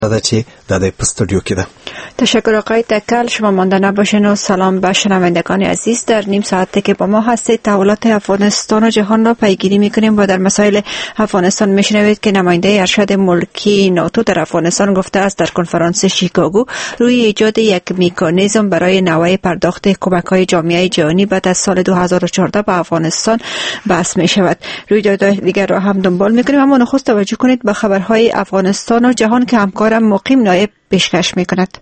چې د استودیو کې ده. تشکر آقای تکل. شما مانده نباشین و سلام به شنوندگان عزیز. در نیم ساعته که با ما هستید تحولات افغانستان و جهان را پیگیری میکنیم و در مسائل افغانستان میشنوید که نماینده ارشد ملکی ناتو در افغانستان گفته است در کنفرانس شیکاگو روی ایجاد یک مکانیزم برای نوع پرداخت کمک‌های جامعه جهانی بعد از سال 2014 به افغانستان بحث می شود. رویدادهای دیگر را هم دنبال میکنیم، اما نخست توجه کنید به خبرهای افغانستان و جهان که همکارم مقیم نایب پیشکش میکند.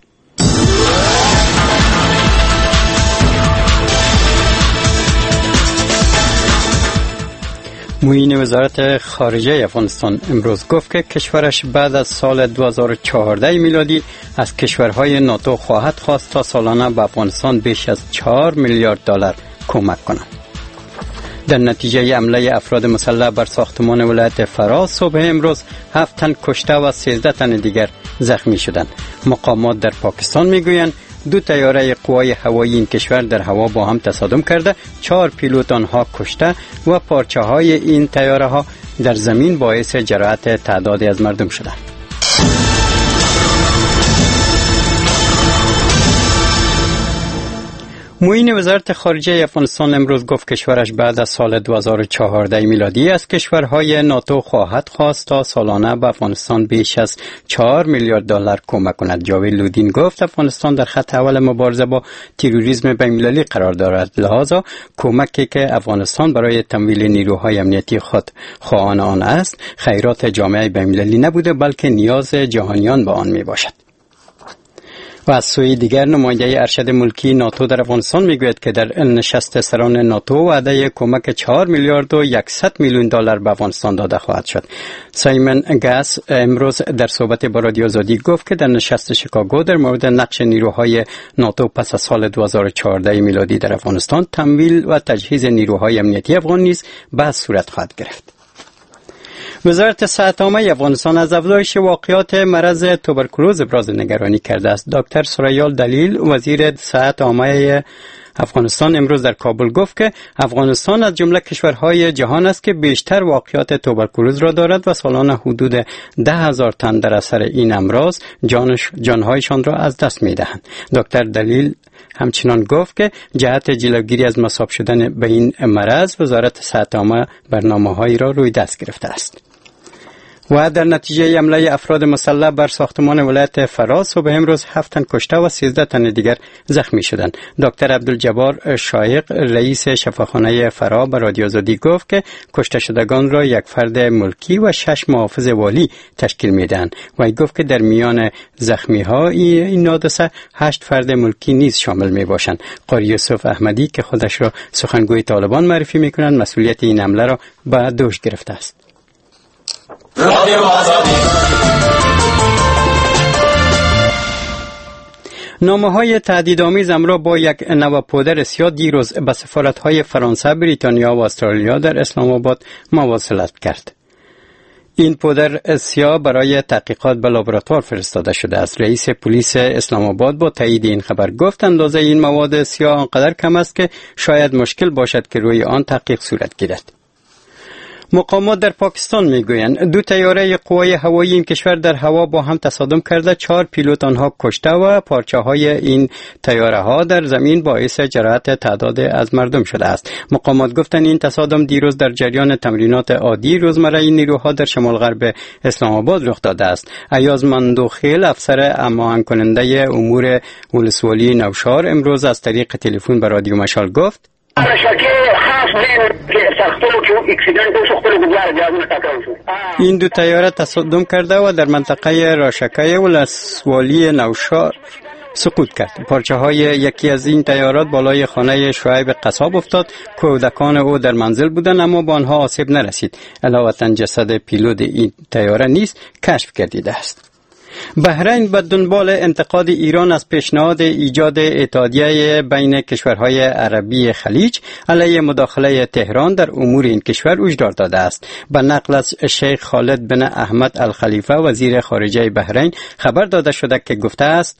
معین وزارت خارجه افغانستان امروز گفت که کشورش بعد از سال 2014 میلادی از کشورهای ناتو خواهد خواست تا سالانه به افغانستان بیش از 4 میلیارد دلار کمک کنند. در نتیجه حمله افراد مسلح بر ساختمان ولایت فاراس صبح امروز 7 تن کشته و 13 تن دیگر زخمی شدند. مقامات در پاکستان میگویند 2 طیاره قوای هوایی این کشور در هوا با هم تصادم کرده، 4 پیلوت آنها کشته و پارچه های این طیاره ها در زمین باعث جراحت تعدادی از مردم شدند. معین وزارت خارجه افغانستان امروز گفت کشورش بعد از سال 2014 میلادی از کشورهای ناتو خواهد خواست تا سالانه به افغانستان بیش از 4 میلیارد دلار کمک کند. جاوید لودین گفت افغانستان در خط اول مبارزه با تروریسم بین‌المللی قرار دارد، لذا کمکی که افغانستان برای تمویل نیروهای امنیتی خود خواهان آن است خیرات جامعه بین‌المللی نبوده بلکه نیاز جهانیان به آن میباشد. و از سوی دیگر نماینده ارشد ملکی ناتو در افغانستان میگوید که در نشست سران ناتو وعده کمک 4 میلیارد و 100 میلیون دلار به افغانستان داده خواهد شد. سایمن گاس امروز در صحبت با رادیو آزادی گفت که در نشست شیکاگو در مورد نقش نیروهای ناتو پس از سال 2014 میلادی در افغانستان تمویل و تجهیز نیروهای امنیتی افغان نیز بحث صورت خواهد گرفت. وزارت صحت عامه افغانستان از افزایش واقعات مرض توبرکولوز ابراز نگرانی کرده است. دکتر سرایال دلیل وزیر صحت عامه افغانستان امروز در کابل گفت که افغانستان از جمله کشورهای جهان است که بیشتر واقعات توبرکولوز را دارد و سالانه حدود 10,000 تن در اثر این امراض جانهایشان را از دست می‌دهند. دکتر دلیل همچنان گفت که جهت جلوگیری از مصاب شدن به این مرض وزارت صحت عامه برنامه‌هایی را روی دست گرفته است. و در نتیجه حمله افراد مسلح بر ساختمان ولایت فاراس صبح امروز 7 تن کشته و 13 تن دیگر زخمی شدند. دکتر عبدالجبار شایق رئیس شفاخانه فرا به رادیو آزادی گفت که کشته شدگان را یک فرد ملکی و 6 محافظ والی تشکیل میدهند و گفت که در میان زخمی ها این حادثه 8 فرد ملکی نیز شامل می باشند. قاری یوسف احمدی که خودش را سخنگوی طالبان معرفی میکنند مسئولیت این حمله را به دوش گرفته است. نامه‌های تهدیدآمیز را با یک نوپودر سیاه دیروز به سفارت‌های فرانسه، بریتانیا و استرالیا در اسلام آباد مواصلت کرد. این پودر سیاه برای تحقیقات به لابراتوار فرستاده شده است. رئیس پلیس اسلام آباد با تایید این خبر گفت اندازه این مواد سیاه آنقدر کم است که شاید مشکل باشد که روی آن تحقیق صورت گیرد. مقامات در پاکستان میگویند 2 طیاره قوای هوایی این کشور در هوا با هم تصادم کرده، 4 پیلوت آنها کشته و پارچه های این طیاره ها در زمین باعث جراحت تعداد از مردم شده است. مقامات گفتند این تصادم دیروز در جریان تمرینات عادی روزمره این نیروها در شمال غرب اسلام آباد رخ داده است. ایاز مندوخیل افسر هماهنگ کننده امور ولسوالی نوشهر امروز از طریق تلفن به رادیو مشال گفت این 2 طیاره تصادم کرده و در منطقه راشکه ولسوالی نوشهر سقوط کرد. پارچه های یکی از این طیارات بالای خانه شعیب قصاب افتاد. کودکان او در منزل بودند اما به آنها آسیب نرسید. علاوه جسد پیلوت این طیاره نیز کشف گردیده است. بحرین به دنبال انتقاد ایران از پیشنهاد ایجاد اتحادیه بین کشورهای عربی خلیج علیه مداخله تهران در امور این کشور هشدار داده است. به نقل از شیخ خالد بن احمد الخلیفه وزیر خارجه بحرین خبر داده شده که گفته است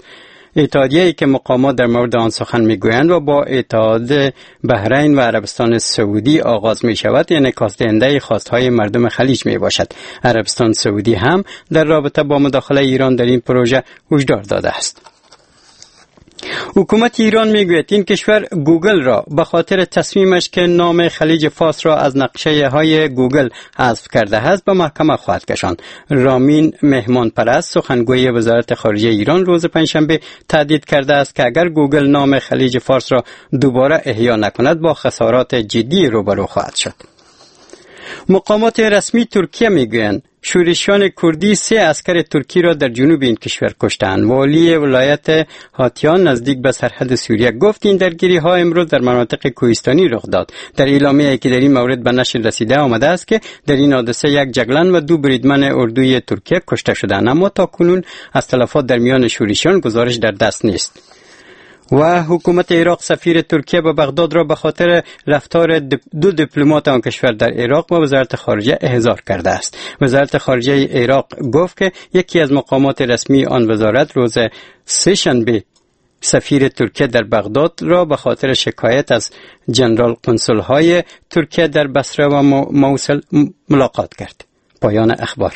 اتحادیه‌ای که مقامات در مورد آن سخن میگویند و با اتحاد بحرین و عربستان سعودی آغاز می شود، انعکاس دهنده خواستهای مردم خلیج می باشد. عربستان سعودی هم در رابطه با مداخله ایران در این پروژه هشدار داده است. حکومت ایران میگوید این کشور گوگل را به خاطر تصمیمش که نام خلیج فارس را از نقشه های گوگل حذف کرده است به محکمه خواهد کشاند. رامین مهمان پرست سخنگوی وزارت خارجه ایران روز پنجشنبه تهدید کرده است که اگر گوگل نام خلیج فارس را دوباره احیا نکند با خسارات جدی روبرو خواهد شد. مقامات رسمی ترکیه میگویند شورشیان کردی 3 عسکر ترکی را در جنوب این کشور کشتند. والی ولایت هاتیان نزدیک به سرحد سوریه گفت این درگیری ها امروز در مناطق کوهستانی رخ داد. در اعلامیه‌ای که در این مورد به نشر رسیده آمده است که در این حادثه 1 جگلن و 2 بریدمن اردوی ترکیه کشته شدند، اما تاکنون از تلفات در میان شورشیان گزارش در دست نیست. و حکومت عراق سفیر ترکیه به بغداد را به خاطر رفتار 2 دیپلمات آن کشور در عراق و وزارت خارجه احضار کرده است. وزارت خارجه عراق گفت که یکی از مقامات رسمی آن وزارت روز سه‌شنبه سفیر ترکیه در بغداد را به خاطر شکایت از جنرال قنصل‌های ترکیه در بصره و موصل ملاقات کرد. پایان اخبار.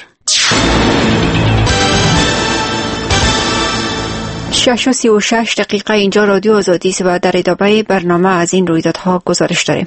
6:36 اینجا رادیو آزادی است و در ادامه برنامه از این رویدادها گزارش داریم.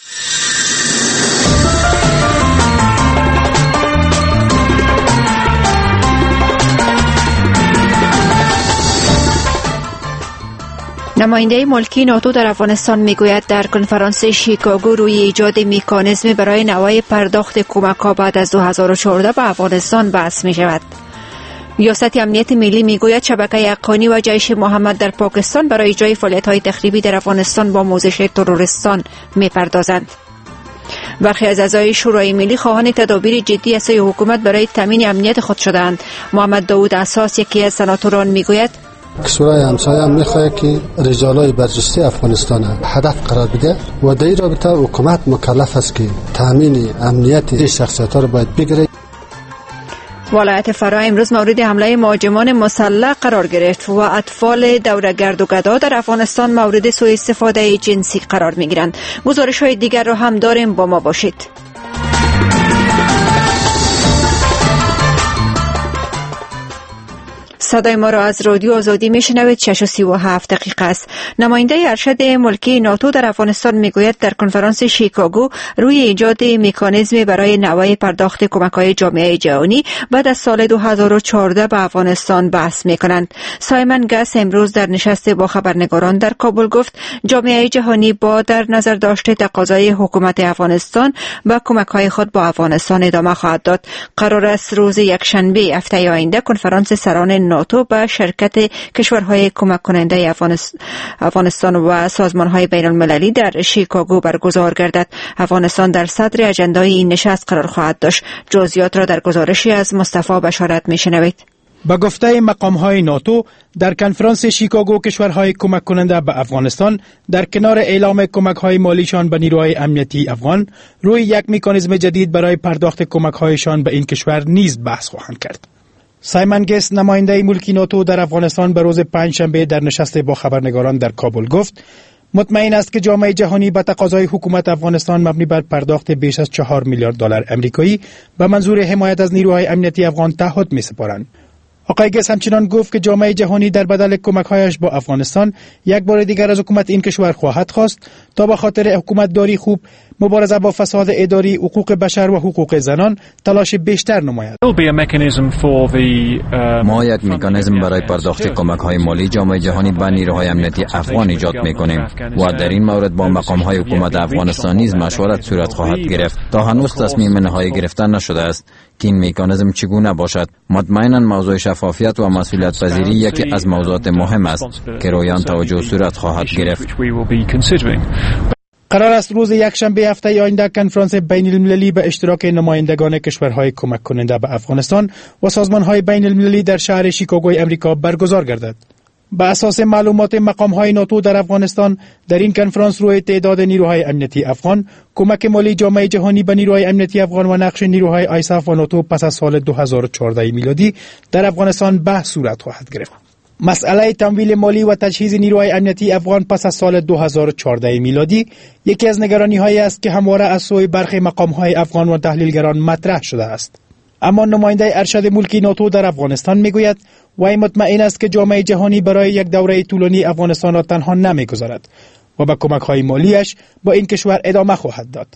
نماینده ملکی ناتو در افغانستان میگوید در کنفرانس شیکاگو روی ایجاد مکانیزم برای نوع پرداخت کمک‌ها بعد از 2014 به افغانستان بحث می شود. ریاست امنیت ملی میگوید شبکه حقانی و جیش محمد در پاکستان برای اجرای فعالیت‌های تخریبی در افغانستان با آموزش تروریستان می‌پردازند. برخی از اعضای شورای ملی خواهان تدابیر جدی از سوی حکومت برای تامین امنیت خود شدند. محمد داود اساس یکی از سناتوران میگوید شورای همسایه هم میخواهد که رجالای برجسته افغانستان هدف قرار بده و در این رابطه حکومت مکلف است که تامین امنیت این شخصیت‌ها را باید بگیره. ولایت فرا امروز مورد حمله مهاجمان مسلح قرار گرفت و اطفال دوره‌گرد و گدا در افغانستان مورد سوء استفاده جنسی قرار می‌گیرند. گزارش‌های دیگر را هم داریم، با ما باشید. صدای ما را از رادیو آزادی میشنوید. 6:37 است. نماینده ارشد ملکی ناتو در افغانستان میگوید در کنفرانس شیکاگو روی ایجاد مکانیزم برای نوع پرداخت کمک‌های جامعه جهانی بعد از سال 2014 به افغانستان بحث میکنند. سایمن گس امروز در نشست با خبرنگاران در کابل گفت جامعه جهانی با در نظر داشته تقاضای حکومت افغانستان به کمک‌های خود با افغانستان ادامه خواهد داد. قرار است روز یکشنبه هفته آینده کنفرانس سران ناتو به شرکت کشورهای کمک کننده افغانستان و سازمانهای بین المللی در شیکاگو برگزار گردد. افغانستان در صدر اجندای این نشست قرار خواهد داشت. جزئیات را در گزارشی از مصطفی بشارت میشنوید. با گفته مقام‌های ناتو در کنفرانس شیکاگو کشورهای کمک کننده به افغانستان در کنار اعلام کمک‌های مالیشان به نیروهای امنیتی افغان روی یک مکانیزم جدید برای پرداخت کمک‌هایشان به این کشور نیز بحث خواهند کرد. سایمن گس نماینده ملکی ناتو در افغانستان به روز پنجشنبه در نشست با خبرنگاران در کابل گفت مطمئن است که جامعه جهانی به تقاضای حکومت افغانستان مبنی بر پرداخت بیش از 4 میلیارد دلار امریکایی به منظور حمایت از نیروهای امنیتی افغان تعهد می‌سپارند. آقای گس همچنان گفت که جامعه جهانی در بدل کمک‌هایش با افغانستان یک بار دیگر از حکومت این کشور خواهد خواست تا به خاطر حکومتداری خوب، مبارزه با فساد اداری، حقوق بشر و حقوق زنان تلاش بیشتر نماید. ما یک مکانیزم برای پرداخت کمک‌های مالی جامعه جهانی به نیروهای امنیتی افغان ایجاد می‌کنیم و در این مورد با مقام‌های حکومت افغانستان نیز مشورت صورت خواهد گرفت. تا هنوز تصمیم نهایی گرفته نشده است که این مکانیزم چگونه باشد. مطمئناً موضوع شفافیت و مسئولیت پذیری یکی از موضوعات مهم است که روی آن توجه صورت خواهد گرفت. قرار است روز یکشنبه هفته آینده کنفرانس بین المللی به اشتراک نمایندگان کشورهای کمک کننده به افغانستان و سازمانهای بین المللی در شهر شیکاگوی امریکا برگزار گردد. به اساس معلومات مقام‌های ناتو در افغانستان در این کنفرانس روی تعداد نیروهای امنیتی افغان، کمک مالی جامعه جهانی به نیروهای امنیتی افغان و نقش نیروهای آیساف و ناتو پس از سال 2014 میلادی در افغانستان بحث صورت خواهد گرفت. مسئله تمویل مالی و تجهیز نیروهای امنیتی افغان پس از سال 2014 میلادی یکی از نگرانی‌هایی است که همواره از سوی برخی مقام‌های افغان و تحلیلگران مطرح شده است. اما نماینده ارشد ملکی ناتو در افغانستان میگوید وی مطمئن است که جامعه جهانی برای یک دوره طولانی افغانستان را تنها نمیگذارد و با کمک‌های مالیش با این کشور ادامه خواهد داد.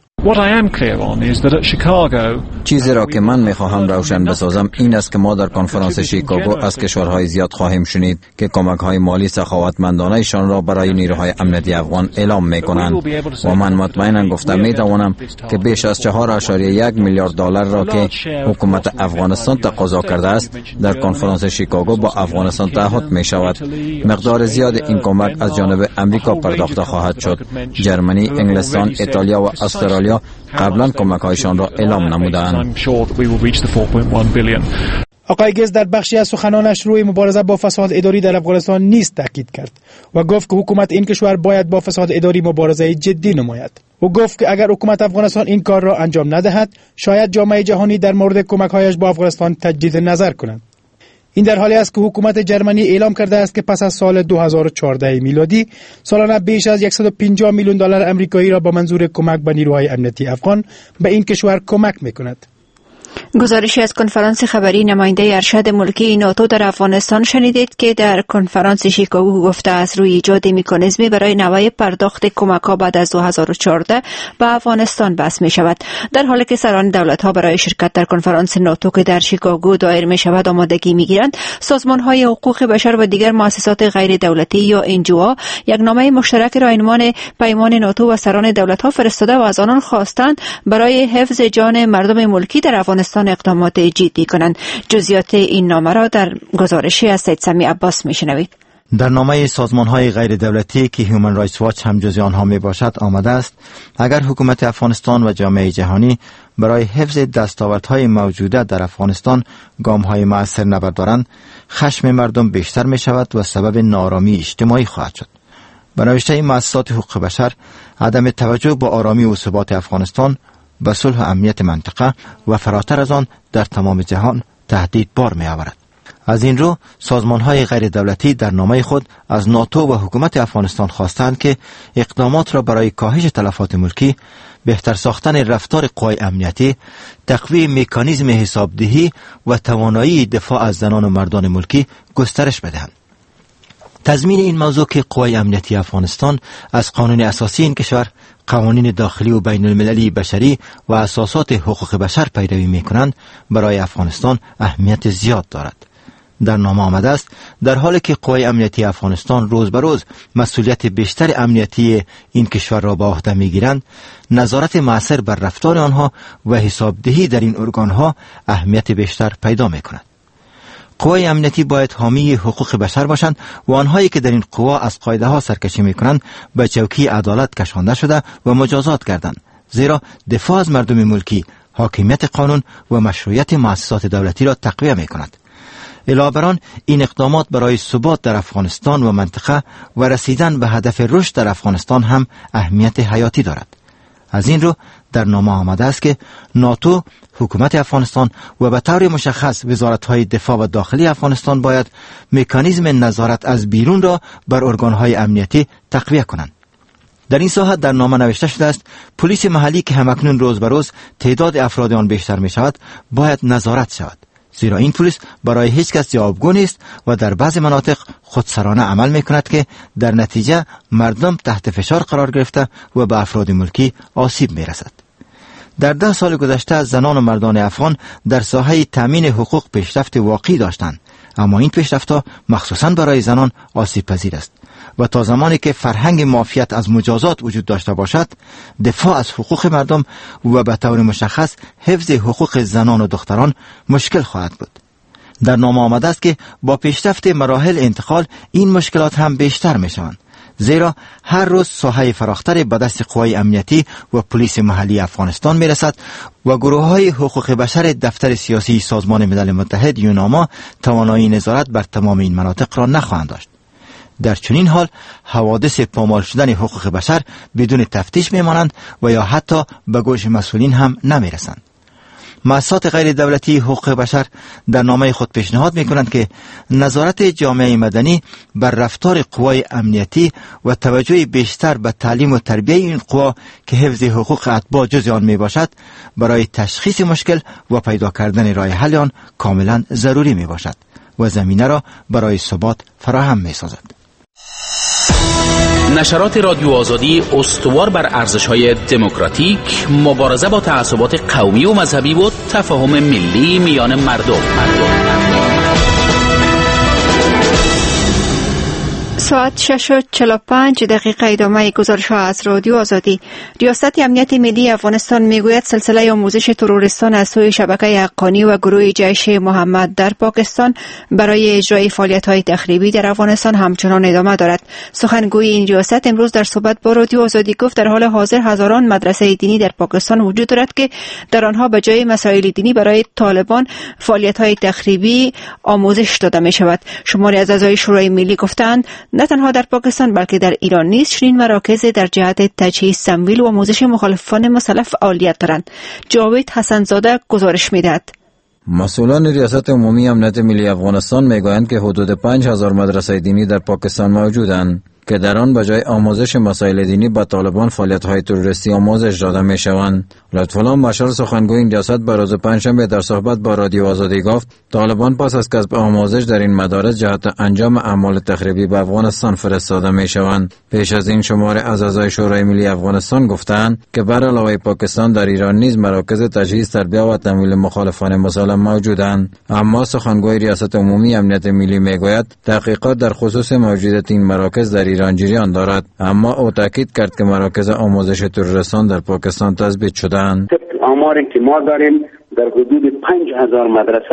چیزی را که من میخواهم روشن بسازم این است که ما در کنفرانس شیکاگو از کشورهای زیاد خواهیم شنید که کمک‌های مالی سخاوتمندانه‌شان را برای نیروهای امنیتی افغان اعلام میکنند و من مطمئنا گفتم میتوانم که بیش از 4.1 میلیارد دلار را که حکومت افغانستان تقاضا کرده است در کنفرانس شیکاگو با افغانستان تعهد میشود. مقدار زیاد این کمک از جانب امریکا پرداخته خواهد شد. جرمنی، انگلستان، ایتالیا و استرالیا قبلا کمک‌هایشان را اعلام نمودند. آقای گز در بخشی از سخنانش روی مبارزه با فساد اداری در افغانستان نیز تاکید کرد و گفت که حکومت این کشور باید با فساد اداری مبارزه جدی نماید. او گفت که اگر حکومت افغانستان این کار را انجام ندهد شاید جامعه جهانی در مورد کمک‌هایش با افغانستان تجدید نظر کند. این در حالی است که حکومت جرمنی اعلام کرده است که پس از سال 2014 میلادی سالانه بیش از 150 میلیون دلار آمریکایی را با منظور کمک به نیروهای امنیتی افغان به این کشور کمک می‌کند. گزارشی از کنفرانس خبری نماینده ارشد ملکی ناتو در افغانستان شنیدید که در کنفرانس شیکاگو گفته است روی ایجاد مکانیزمی برای نوع پرداخت کمک‌ها بعد از 2014 به افغانستان بحث می شود. در حالی که سران دولت‌ها برای شرکت در کنفرانس ناتو که در شیکاگو دایر می شود آمادگی می گیرند، سازمان‌های حقوق بشر و دیگر مؤسسات غیر دولتی یا NGO یک نامه مشترک را عنوان پیمان ناتو و سران دولت‌ها فرستاده و از آنان خواستند برای حفظ جان مردم ملکی در افغانستان اقدامات جدی کنند. جزئیات این نامه را در گزارشی از سید سمی عباس میشنوید. در نامه سازمان‌های غیر دولتی که هیومن رایتس واچ هم جزء آنها می باشد آمده است اگر حکومت افغانستان و جامعه جهانی برای حفظ دستاوردهای موجوده در افغانستان گام‌های مؤثر نبردارند، خشم مردم بیشتر می شود و سبب ناآرامی اجتماعی خواهد شد. به نوشته مؤسسات حقوق بشر، عدم توجه به آرامی و ثبات افغانستان به صلح و امنیت منطقه و فراتر از آن در تمام جهان تهدید بار می آورد. از این رو سازمان‌های غیر دولتی در نامه خود از ناتو و حکومت افغانستان خواستند که اقدامات را برای کاهش تلفات ملکی، بهتر ساختن رفتار قوای امنیتی، تقویت مکانیزم حسابدهی و توانایی دفاع از زنان و مردان ملکی گسترش بدهند. تضمین این موضوع که قوای امنیتی افغانستان از قانون اساسی این کشور، قوانین داخلی و بین المللی بشری و اساسات حقوق بشر پیروی می‌کنند برای افغانستان اهمیت زیاد دارد. در نامه آمده است در حالی که قوای امنیتی افغانستان روز به روز مسئولیت بیشتر امنیتی این کشور را به عهده می‌گیرند، نظارت مؤثر بر رفتار آنها و حسابدهی در این ارگان‌ها اهمیت بیشتر پیدا می‌کند. قوای امنیتی باید حامی حقوق بشر باشند و آنهایی که در این قوا از قاعده‌ها سرکشی می‌کنند به چوکی عدالت کشانده شده و مجازات گردند، زیرا دفاع از مردم ملکی حاکمیت قانون و مشروعیت مؤسسات دولتی را تقویت می‌کند. علاوه بر آن این اقدامات برای ثبات در افغانستان و منطقه و رسیدن به هدف رشد در افغانستان هم اهمیت حیاتی دارد. از این رو در نامه آمده است که ناتو، حکومت افغانستان و به طور مشخص وزارت‌های دفاع و داخلی افغانستان باید مکانیزم نظارت از بیرون را بر ارگان‌های امنیتی تقویت کنند. در این ساحت در نامه نوشته شده است پلیس محلی که همکنون روز به روز تعداد افراد آن بیشتر می شود باید نظارت شود، زیرا این پلیس برای هیچ کس جوابگو نیست و در بعض مناطق خودسرانه عمل می کند که در نتیجه مردم تحت فشار قرار گرفته و به افراد ملکی آسیب می رسد. در 10 سال گذشته زنان و مردان افغان در ساحه تامین حقوق پیشرفت واقعی داشتند، اما این پیشرفت‌ها مخصوصاً برای زنان آسیب پذیر است و تا زمانی که فرهنگ معافیت از مجازات وجود داشته باشد، دفاع از حقوق مردم و به طور مشخص حفظ حقوق زنان و دختران مشکل خواهد بود. در نامه آمده است که با پیشرفت مراحل انتقال این مشکلات هم بیشتر می شوند، زیرا هر روز ساحه فراختر به دست قوای امنیتی و پلیس محلی افغانستان می رسد و گروه‌های حقوق بشر دفتر سیاسی سازمان ملل متحد یوناما توانایی نظارت بر تمام این مناطق را نخواهند داشت. در چنین حال حوادث پامال شدن حقوق بشر بدون تفتیش میمانند و یا حتی به گوش مسئولین هم نمیرسند. مؤسسات غیر دولتی حقوق بشر در نامه خود پیشنهاد می‌کنند که نظارت جامعه مدنی بر رفتار قوای امنیتی و توجه بیشتر به تعلیم و تربیت این قوا که حفظ حقوق اتباع جزء آن میباشد برای تشخیص مشکل و پیدا کردن راه حل آن کاملا ضروری میباشد و زمینه را برای ثبات فراهم میسازد. نشرات رادیو آزادی استوار بر ارزش‌های دموکراتیک، مبارزه با تعصبات قومی و مذهبی و تفاهم ملی میان مردم. ساعت 6:45 ادامه گزارش ها از رادیو آزادی. ریاست امنیت ملی افغانستان میگوید سلسله آموزش تروریستان از سوی شبکه حقانی و گروه جیش محمد در پاکستان برای اجرای فعالیت های تخریبی در افغانستان همچنان ادامه دارد. سخنگوی این ریاست امروز در صحبت با رادیو آزادی گفت در حال حاضر هزاران مدرسه دینی در پاکستان وجود دارد که در آنها به جای مسائل دینی برای طالبان فعالیت های تخریبی آموزش داده می شود. شماری از اعضای شورای ملی گفتند نه تنها در پاکستان بلکه در ایران نیز چنین مراکز در جهت تجهیز، تمویل و آموزش مخالفان مسلح فعالیت دارند. جاوید حسنزاده گزارش می‌دهد. مسئولان ریاست عمومی امنیت ملی افغانستان میگویند که حدود 5000 مدرسه دینی در پاکستان موجودند که در آن بجای آموزش مسائل دینی به طالبان فعالیت‌های تروریستی آموزش داده می‌شوند. لطفالله مشال سخنگوی این ریاست به روز پنجشنبه در صحبت با رادیو آزادی گفت طالبان پس از کسب آموزش در این مدارس جهت انجام اعمال تخریبی به افغانستان فرستاده می‌شوند. پیش از این شمار از اعضای شورای ملی افغانستان گفتند که بر علاوه پاکستان در ایران نیز مراکز تجهیز، تربیت و تمویل مخالفان مسلح موجودند. اما سخنگوی ریاست عمومی امنیت ملی میگوید تحقیقات در خصوص موجودیت این مراکز در ایران جریان دارد، اما او تاکید کرد که مراکز آموزش تروریستان در پاکستان تثبیت شده‌اند. آماری که ما داریم در حدود 5000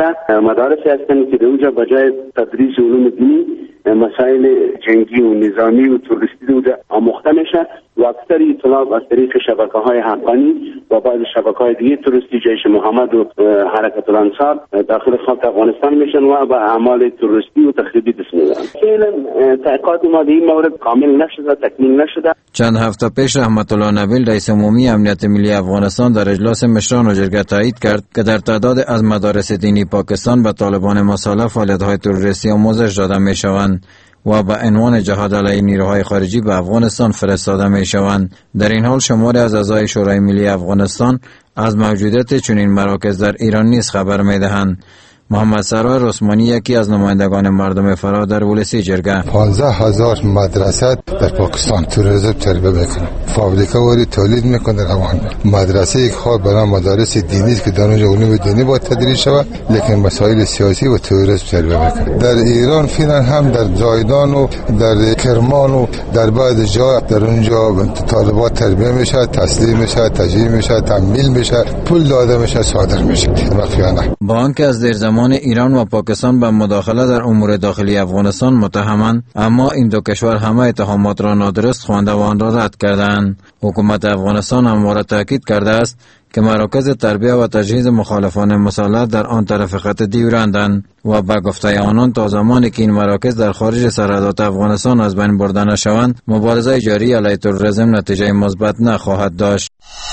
مدارسی هستند که در اونجا بجای تدریس علوم دینی مسائل جنگی و نظامی و تروریستی اونجا آموخته میشه و اکثر اطلاع از طریق شبکه‌های حقانی و بعض شبکه‌های دیگه تروریستی جیش محمد و حرکت الانصار داخل خاک افغانستان میشن و به اعمال تروریستی و تخریبی دست میزنن. فعلا تحقیقات ما در این مورد کامل نشده، تکمیل نشده. چند هفته پیش رحمت الله نبیل رئیس عمومی امنیت ملی افغانستان در اجلاس مشران جرگه تایید کرد که در تعداد از مدارس دینی پاکستان به طالبان مسلح فعالیت‌های تروریستی آموزش داده می‌شوند و به عنوان جهاد علیه نیروهای خارجی به افغانستان فرستاده می‌شوند. در این حال شماری از اعضای شورای ملی افغانستان از موجودیت چنین مراکز در ایران نیز خبر می‌دهند. محمد سرار عثمانی یکی از نمایندگان مردم فرا در ولسی جرگه 15000 مدرسه در پاکستان تروریسم تربیت میکنه، فابریکه واری تولید میکنه روان. مدرسه یک خواب برای مدارس دینی که در اونجا علوم دینی با تدریس شود، لیکن مسائل سیاسی و تروریسم تربیت میکنه. در ایران فعلا هم در زایدان و در کرمان و در بعض جا در اونجا طالبات تربیت میشه، تسلیم میشه، تجهیز میشه، تمویل میشه، پول داده میشه، صادر میشه. مخفیانه با آنکه از در زمان ایران و پاکستان به مداخله در امور داخلی افغانستان متهمند، اما این دو کشور همه اتهامات را نادرست خوانده و آن را رد کردند. حکومت افغانستان همواره تاکید کرده است که مراکز تربیت و تجهیز مخالفان مسلح در آن طرف خط دیورندند و به گفته آنان تا زمانی که این مراکز در خارج سرحدات افغانستان از بین برده نشوند، مبارزه جاری علیه تروریسم نتیجه مثبت نخواهد داشت.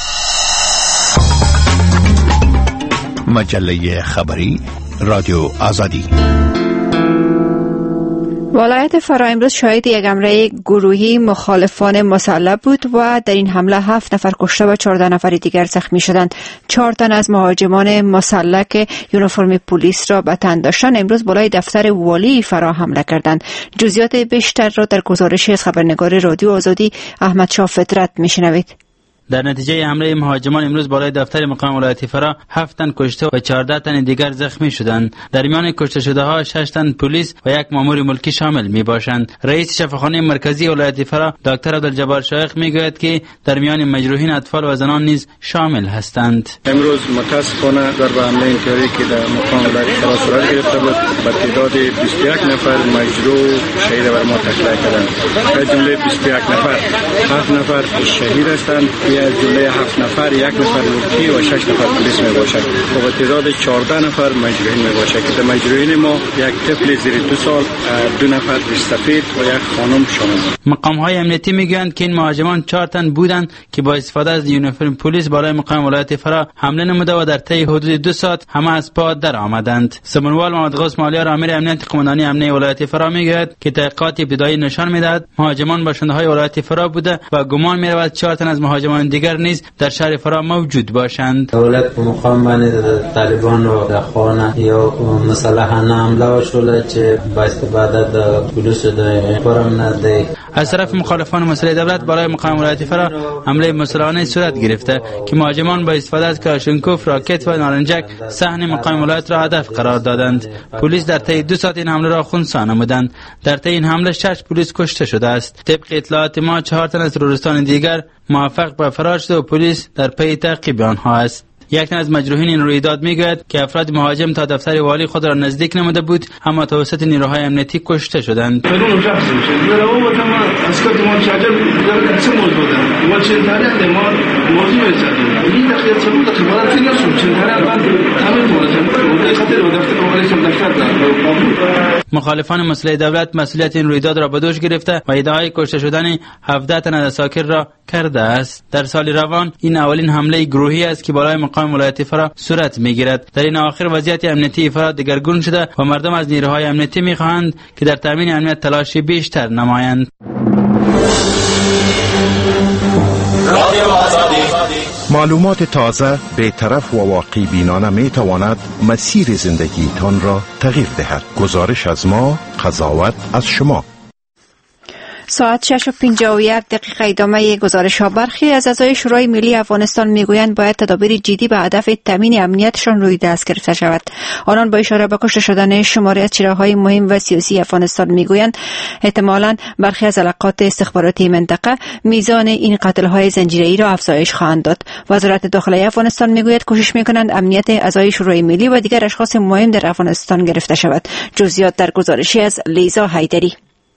مجله خبری رادیو آزادی. ولایت فرا امروز شاهد یک حمله گروهی مخالفان مسلح بود و در این حمله 7 نفر کشته و 14 نفر دیگر زخمی شدند. 4 تن از مهاجمان مسلح که یونیفرم پلیس را به تن داشتند امروز بالای دفتر والی فرا حمله کردند. جزئیات بیشتر را در گزارشی از خبرنگار رادیو آزادی احمد شاه فطرت میشنوید. در نتیجه حمله مهاجمان امروز بالای دفتر مقام ولایت فرا 7 تن کشته و 14 تن دیگر زخمی شدند. در میان کشته شده ها 6 تن پلیس و یک مأمور ملکی شامل می باشند. رئیس شفاخانه مرکزی ولایت فرا دکتر عبدالجبار شایخ می گوید که در میان مجروحین اطفال و زنان نیز شامل هستند. امروز متاسفانه ضرب حمله انتحاری که در مقام ولایت فرا صورت گرفته بود به تعداد 21 نفر مجروح شهید بر ما تطلع کردند. از جمله 21 نفر 7 نفر شهید هستند، از جمله 7 نفر 1 نفر ملکی و 6 نفر پلیس می باشد و تعداد 14 نفر مجروحین می باشد که در مجروحین ما یک طفل زیر 2 سال، 2 نفر ریش‌سفید و 1 خانم شامل. مقام های امنیتی میگویند که این مهاجمان 4 تن بودند که با استفاده از یونیفرم پلیس بالای مقام ولایت فرا حمله نموده و در طی حدود 2 ساعت همه از پا در آمدند. سمنوال محمد غوث مالیار امیر امنیت قماندانی امنیه ولایت فرا میگوید که تحقیقات ابتدایی نشان میدهد مهاجمان باشنده های ولایت فرا بوده و گمان میرود 4 تن از مهاجمان دیگر نیز در شهر فرا موجود باشند. دولت مقام باندې طالبان و د خانه یا مسلحانه حمله شوله چې با استفاده د پولیس د فرم نه دی. از طرف مخالفان مسئله دولت بالای مقام ولایت فرا حمله مسلحانه صورت گرفته که مهاجمان با استفاده از کلاشینکوف، راکت و نارنجک صحن مقام ولایت را هدف قرار دادند. پلیس در طی 2 ساعت این حمله را خنثی نمودند. در طی این حمله 6 پلیس کشته شده است. طبق اطلاعات ما 4 تن از تروریستان دیگر موفق به فرار شده و پلیس در پی تعقیب آنها است. یک تن از مجروحین این رویداد میگوید که افراد مهاجم تا دفتر والی خود را نزدیک نموده بود اما توسط نیروهای امنیتی کشته شدند. مخالفان مسئله دولت مسئولیت این رویداد را به دوش گرفته و ادعای کشته شدن 17 تن از اساکر را کرده است. در سال روان این اولین حمله گروهی است که بالای مقام ولایت فرا صورت میگیرد. در این اواخر وضعیت امنیتی فرا دگرگون شده و مردم از نیروهای امنیتی میخواهند که در تامین امنیت تلاشی بیشتر نمایند. معلومات تازه، بی‌طرف و واقعی بینانه می تواند مسیر زندگیتان را تغییر دهد. گزارش از ما، قضاوت از شما. ساعت 6:51 ادامه گزارش ها. برخی از اعضای شورای ملی افغانستان میگویند باید تدابیر جدی به هدف تامین امنیتشان روی دست گرفته شود. آنان با اشاره به کشته شدن شماری از چراهای مهم و سیاسی افغانستان میگویند احتمالاً برخی از علاقات استخباراتی منطقه میزان این قتل‌های زنجیره‌ای را افزایش خواهند داد. وزارت داخلی افغانستان میگوید کوشش میکنند امنیت اعضای شورای ملی و دیگر اشخاص مهم در افغانستان گرفته شود. جزئیات در گزارشی از لیزا حیدری.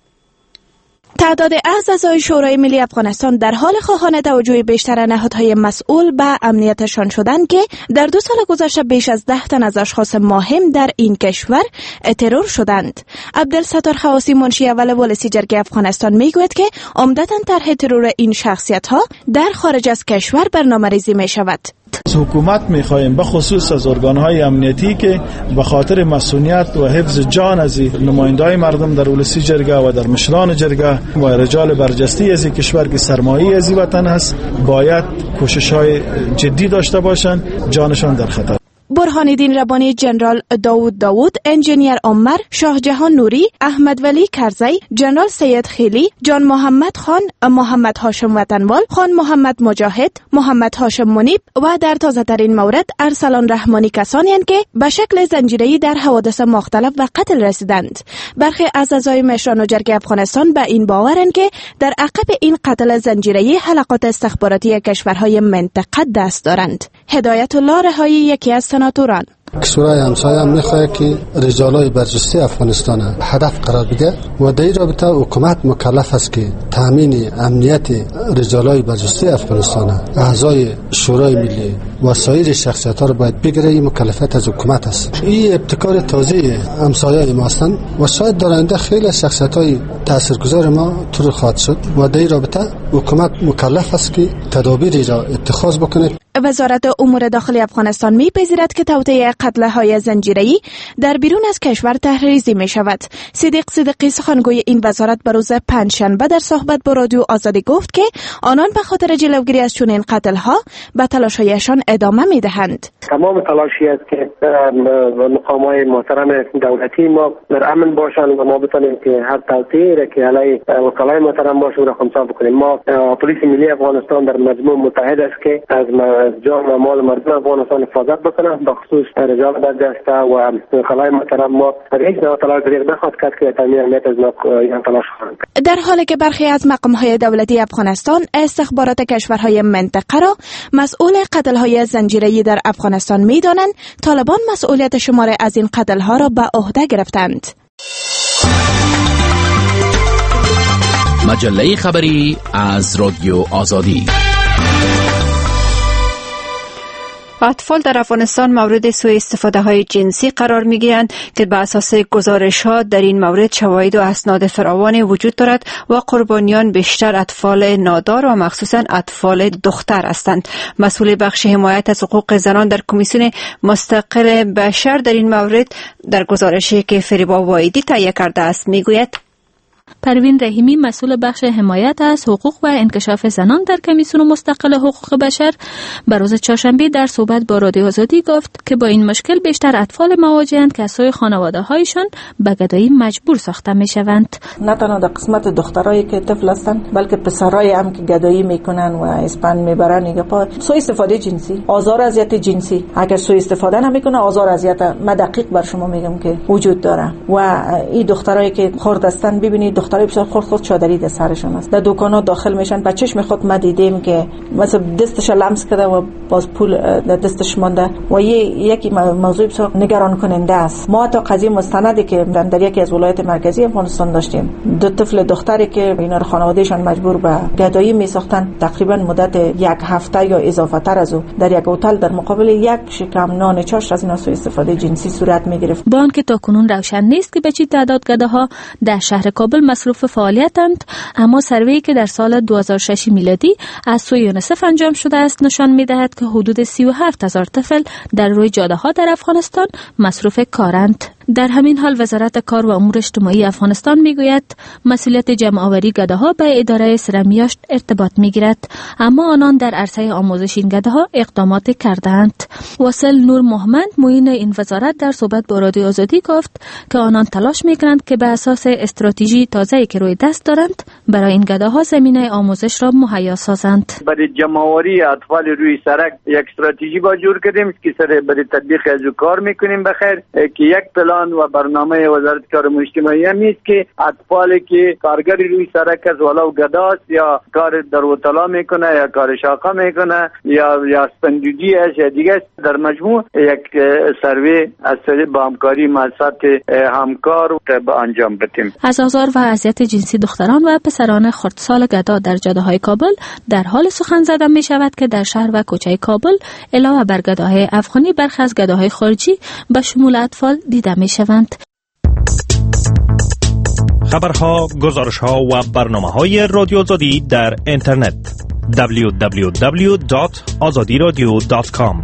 تعداد اعضای شورای ملی افغانستان در حال خواهان توجه بیشتر نهادهای مسئول به امنیتشان شدند که در 2 سال گذشته بیش از 10 تن از اشخاص مهم در این کشور ترور شدند. عبدالستار خواسی منشی اول ولسی جرگه افغانستان میگوید که عمدتاً طرح ترور این شخصیت‌ها در خارج از کشور برنامه‌ریزی می‌شود. از حکومت می‌خواهیم به خصوص از ارگان‌های امنیتی که به خاطر مسئولیت و حفظ جان از نماینده‌های مردم در ولسی جرگه و در مشران جرگه و رجال برجسته از کشور که سرمایه از وطن هست باید کوشش‌های جدی داشته باشند، جانشان در خطر. برهان الدین ربانی، جنرال داوود، انجینیر عمر، شاه جهان نوری، احمد ولی کرزی، جنرال سید خیلی، جان محمد خان، محمد هاشم وطنوال، خان محمد مجاهد، محمد هاشم منیب و در تازه ترین مورد ارسلان رحمانی کسانی هستند که به شکل زنجیره‌ای در حوادث مختلف و قتل رسیدند. برخی از اعضای مشران و جرگه افغانستان به این باورند که در عقب این قتل زنجیره‌ای حلقات استخباراتی کشورهای منطقه دست دارند. هدایت الله رهایی یکی از سناتوران شورای همسایه هم میخواه که رجالای برجسته افغانستان هدف قرار بده و در این رابطه حکومت مکلف است که تامین امنیت رجالای برجسته افغانستان، اعضای شورای ملی و سایر شخصیت ها رو باید بگیره. این مکلفیت از حکومت است. این ابتکار تازه همسایه ما هستند و شاید در آینده خیلی شخصیت های تاثیرگذار ما ترور خواهد شد و در این رابطه حکومت مکلف است که تدابیری را اتخاذ بکنه. وزارت امور داخلی افغانستان می‌پذیرد که توطئه قتل‌های زنجیره‌ای در بیرون از کشور طرح‌ریزی می‌شود. صدیق صدیقی سخنگوی این وزارت به روز پنجشنبه در صحبت با رادیو آزادی گفت که آنان به خاطر جلوگیری از چنین قتل‌ها به تلاش‌هایشان ادامه می‌دهند. تمام تلاشی است که مقام‌های محترم دولتی ما در امن باشند و ما بتونیم که هر توطئه‌ای را که علیه وکلای محترم باشه را خنثی بکنیم. ما پلیس ملی افغانستان در مجموع متحد است که از جان و مال مردم افغانستان حفاظت بکنه، به خصوص رجال برجسته و خلای محترم ما هیچ نوع تلاش نخواهد کرد که تامین امنیت از این تلاش خواهند. در حالی که برخی از مقام‌های دولتی افغانستان استخبارات کشورهای منطقه را مسئول قتل‌های زنجیره‌ای در افغانستان می‌دانند، طالبان مسئولیت شماری از این قتل‌ها را به عهده گرفتند. مجله خبری از رادیو آزادی. اطفال در افغانستان مورد سوء استفاده های جنسی قرار می گیرند که به اساس گزارش ها در این مورد شواهد و اسناد فراوان وجود دارد و قربانیان بیشتر اطفال نادار و مخصوصا اطفال دختر هستند. مسئول بخش حمایت از حقوق زنان در کمیسیون مستقل بشر در این مورد در گزارشی که فریبا وایدی تهیه کرده است می گوید: پروین رحیمی مسئول بخش حمایت از حقوق و انکشاف زنان در کمیسیون مستقل حقوق بشر بر روز چهارشنبه در صحبت با رادیو آزادی گفت که با این مشکل بیشتر اطفال مواجهند که از سوی خانواده‌هایشان به گدایی مجبور ساخته می‌شوند. نه تنها در قسمت دخترایی که طفل هستند بلکه پسرای هم که گدایی میکنن و اسپند میبرن دیگه سوء استفاده جنسی، آزار و اذیت جنسی. اگر سوء استفاده نمیکنه آزار و اذیت ما دقیق بر شما میگم که وجود داره. و این دخترایی که خرد هستن ببینید دخترای بسیار خرد چادری در سرشون است، در دکانا داخل میشن. با چشم خود ما دیدیم که مثلا دستش لمس کرده و باز پول در دستش مونده و یکی موضوع بسیار نگران کننده است. ما تا قضیه مستندی که در یکی از ولایت مرکزی افغانستان داشتیم، دو طفل دختری که اینا رو خانوادهشان مجبور به گدایی میساختن، تقریبا مدت یک هفته یا اضافه تر از او در یک هتل در مقابل یک شکم نان چاش از اینا سوء استفاده جنسی صورت میگرفت. با آنکه تاکنون روشن نیست که به چه تعداد گداها در شهر کابل مصروف فعالیتند، اما سروی که در سال 2006 میلادی از سوی یونیسف انجام شده است نشان می‌دهد که حدود 37,000 طفل در روی جاده‌ها در افغانستان مصروف کارند. در همین حال وزارت کار و امور اجتماعی افغانستان میگوید مسئولیت جمع‌آوری گداها به اداره سرمیاشت ارتباط میگیرد، اما آنان در عرصه آموزش این گداها اقدامات کردند. واصل نور محمد معین این وزارت در صحبت با رادیو آزادی گفت که آنان تلاش میکنند که به اساس استراتژی تازه‌ای که روی دست دارند برای این گداها زمینه آموزش را مهیا سازند. برای جمع‌آوری اطفال روی سرک یک استراتژی با جور کردیم که سر برای تطبیق از کار میکنیم بخیر که یک پلان و برنامه وزارت کار و اجتماعی هم نیست که اطفالی که کارگری روی سرک از ولو گداست یا کار در وطلا میکنه یا کار شاقه میکنه یا اسپندودی است یا دیگه است، در مجموع یک سروی از طریق با همکاری مؤسسات همکار به انجام بدیم. از آزار و اذیت جنسی دختران و پسران خردسال گدا در جاده‌های کابل در حال سخن زدن می شود که در شهر و کوچه کابل علاوه بر گداهای افغانی برخی از گداهای خارجی به شمول اطفال دیده می شوند. خبرها، گزارشها و برنامه‌های رادیو آزادی در اینترنت www.azadiradio.com.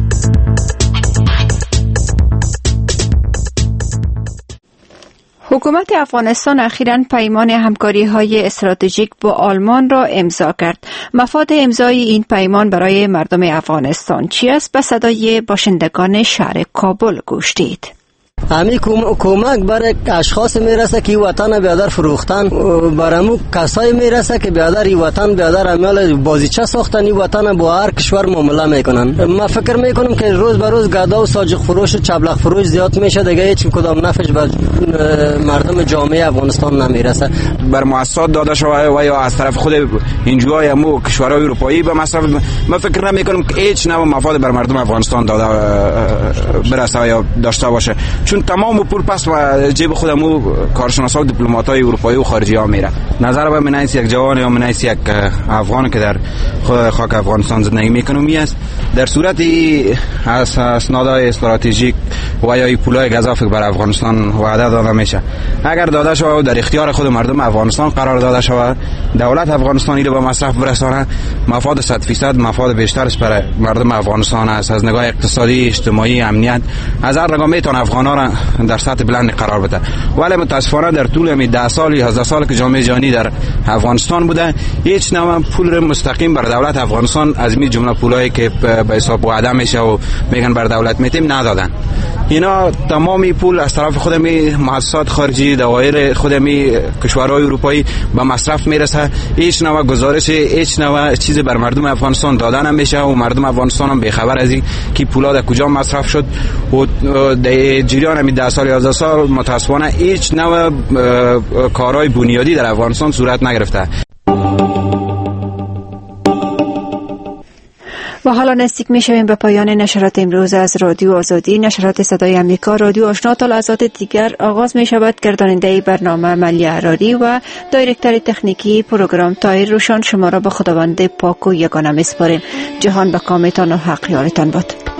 حکومت افغانستان اخیراً پیمان همکاری‌های استراتژیک با آلمان را امضا کرد. مفاد امضای این پیمان برای مردم افغانستان چی است؟ به صدای باشندگان شهر کابل گوش دید. همین کمک برای اشخاص میرسه که وطن بیادر فروختن، برامو کسای میرسه که بیادر این وطن بیادر عمل بازیچه ساختن، این وطن با هر کشور معامله میکنن. ما فکر میکنم که روز به روز گدا و ساجق فروش و چبلق فروش زیاد میشه، دیگه هیچ کدام نفعش به مردم جامعه افغانستان نمیرسه. بر مؤسسات داده شده و یا از طرف خود اینجوهای مو کشورهای اروپایی به مصرف، ما فکر نمیکنم که هیچ نوع مفاد بر مردم افغانستان داده برسه یا داشته باشه، چون تمام پول پس و جیب خودمو کارشناسا و دیپلمات‌های اروپایی و خارجی ها میره. نظر به من است یک جوان یا من است یک افغان که در خاک افغانستان زندگی میکنه می است، در صورتی از اسنادهای استراتژیک و یا پولای گزافی بر افغانستان وعده داده میشه، اگر داده شود در اختیار خود مردم افغانستان قرار داده شود، دولت افغانستانی رو به مصرف برسانه، مفاد 100% مفاد بیشترش برای مردم افغانستان است. از نگاه اقتصادی، اجتماعی، امنیت، از هر نگاه میتونه افغانا را در سطح بلند قرار بده. ولی متاسفانه در طول 10 سال یا 11 سال که جامعه جهانی در افغانستان بوده، هیچ نوع پول مستقیم بر دولت افغانستان از این جمله پولایی که به حساب وعده میشه و میگن بر دولت میتیم ندادن. اینا تمامی پول از طرف خودمی مؤسسات خارجی، دوایر خودمی کشورهای اروپایی به مصرف میرسه. هیچ نوع گزارش، هیچ نوع چیزی بر مردم افغانستان داده نمیشه و مردم افغانستان هم بی‌خبر از این که پولا در کجا مصرف شد و در جریان همین 10 سال 11 سال متاسفانه هیچ نوع کارهای بنیادی در افغانستان صورت نگرفته. و حالا نزدیک میشویم به پایان نشرات امروز از رادیو آزادی. نشرات صدای امریکا رادیو آشنا تا لحظات دیگر آغاز می شود. گرداننده برنامه ملی عراری و دایرکتور تکنیکی پروگرام طاهر روشان شما را به خداوند پاک و یگانه میسپاریم. جهان به کامتان و حق یارتان باد.